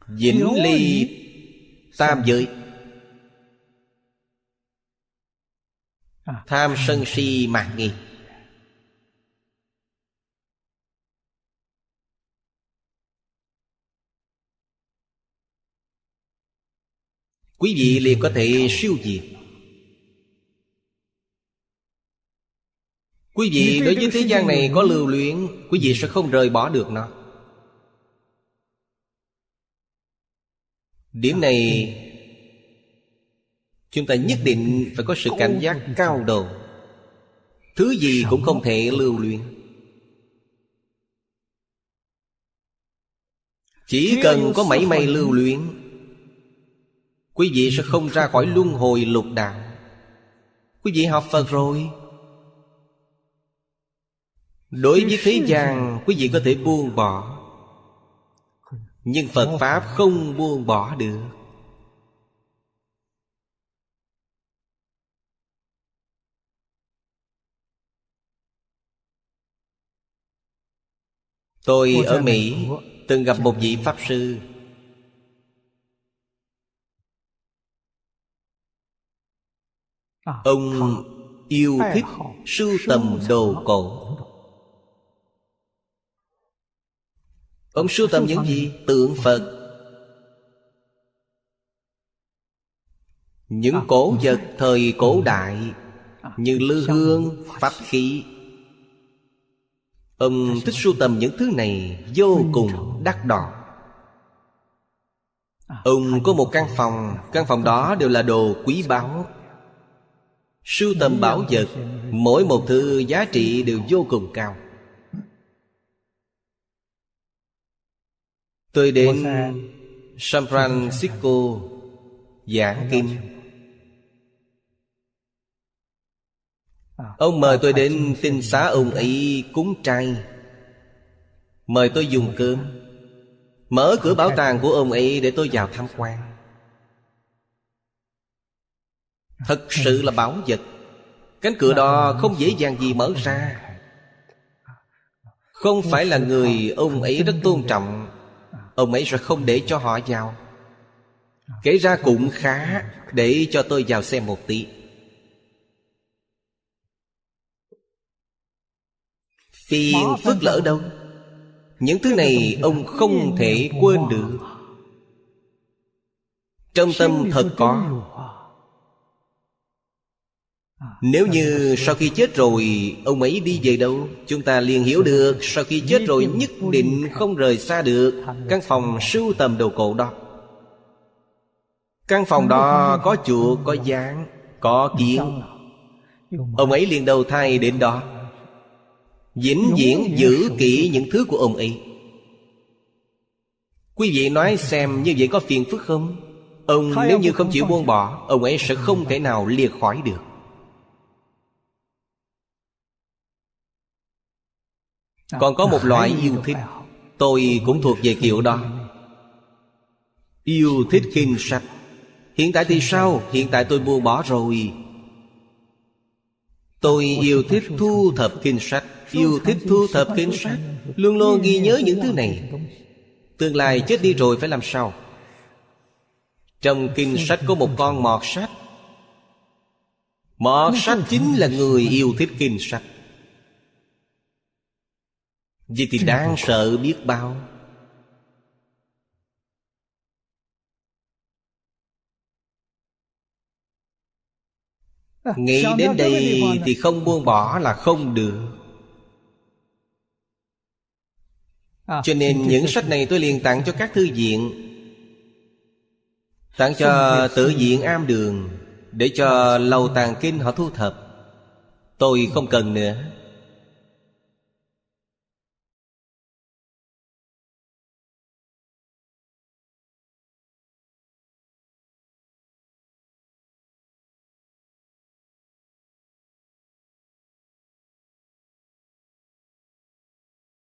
vĩnh ly tam giới. Tham sân si mạn nghi. Quý vị liền có thể siêu diệt. Quý vị đối với thế gian này có lưu luyến, quý vị sẽ không rời bỏ được nó. Điểm này chúng ta nhất định phải có sự cảnh giác cao độ. Thứ gì cũng không thể lưu luyến. Chỉ cần có mảy may lưu luyến, quý vị sẽ không ra khỏi luân hồi lục đạo. Quý vị học Phật rồi, đối với thế gian quý vị có thể buông bỏ, nhưng Phật Pháp không buông bỏ được. Tôi ở Mỹ từng gặp một vị Pháp Sư. Ông yêu thích sưu tầm đồ cổ. Ông sưu tầm những gì? Tượng Phật, những cổ vật thời cổ đại như lư hương, pháp khí. Ông thích sưu tầm những thứ này vô cùng đắt đỏ. Ông có một căn phòng, căn phòng đó đều là đồ quý báu. Sưu tầm bảo vật, mỗi một thứ giá trị đều vô cùng cao. Tôi đến San Francisco giảng kinh. Ông mời tôi đến tinh xá ông ấy cúng trai, mời tôi dùng cơm, mở cửa bảo tàng của ông ấy để tôi vào tham quan. Thật sự là báu vật. Cánh cửa đó không dễ dàng gì mở ra. Không phải là người ông ấy rất tôn trọng, ông ấy sẽ không để cho họ vào. Kể ra cũng khá, để cho tôi vào xem một tí. Phiền phức lỡ đâu. Những thứ này ông không thể quên được. Trong tâm thật có. Nếu như sau khi chết rồi ông ấy đi về đâu, chúng ta liền hiểu được sau khi chết rồi nhất định không rời xa được căn phòng sưu tầm đồ cổ đó. Căn phòng đó có chuột, có gián, có kiến. Ông ấy liền đầu thai đến đó, vĩnh viễn giữ kỹ những thứ của ông ấy. Quý vị nói xem như vậy có phiền phức không? Ông nếu như không chịu buông bỏ, ông ấy sẽ không thể nào lìa khỏi được. Còn có một loại yêu thích, tôi cũng thuộc về kiểu đó. Yêu thích kinh sách. Hiện tại thì sao? Hiện tại tôi buông bỏ rồi. Tôi yêu thích thu thập kinh sách. Yêu thích thu thập kinh sách, luôn luôn ghi nhớ những thứ này. Tương lai chết đi rồi phải làm sao? Trong kinh sách có một con mọt sách. Mọt sách chính là người yêu thích kinh sách. Vậy thì đáng sợ biết bao. Nghĩ đến đây thì không buông bỏ là không được. Cho nên những sách này tôi liền tặng cho các thư viện, tặng cho Tự viện Am Đường, để cho lầu tàng kinh họ thu thập. Tôi không cần nữa.